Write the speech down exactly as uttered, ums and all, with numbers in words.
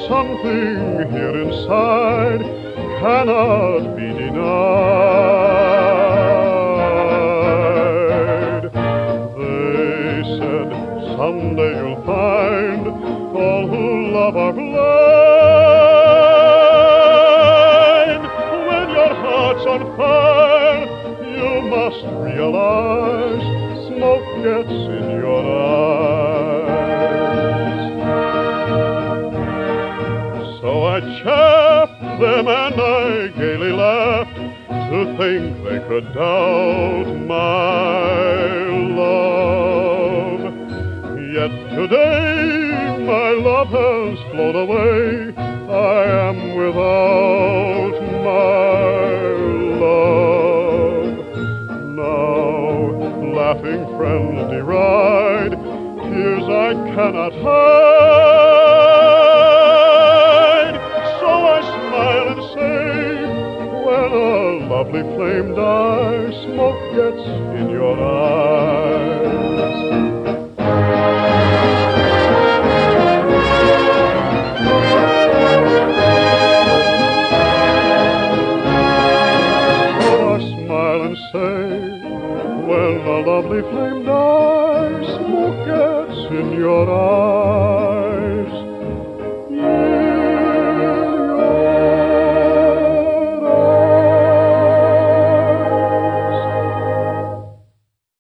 something here inside cannot be denied. They said someday you'll find all who love are blind. When your heart's on fire, you must realize smoke gets in your eyes. So I chaffed them and I gaily laughed to think they could doubt my love. Yet today my love has flown away. I am without my love. Now laughing friends deride tears I cannot hide. So I smile and say, when a lovely flame dies, smoke gets in your eyes. So I smile and say, when a lovely flame dies, smoke gets in your eyes.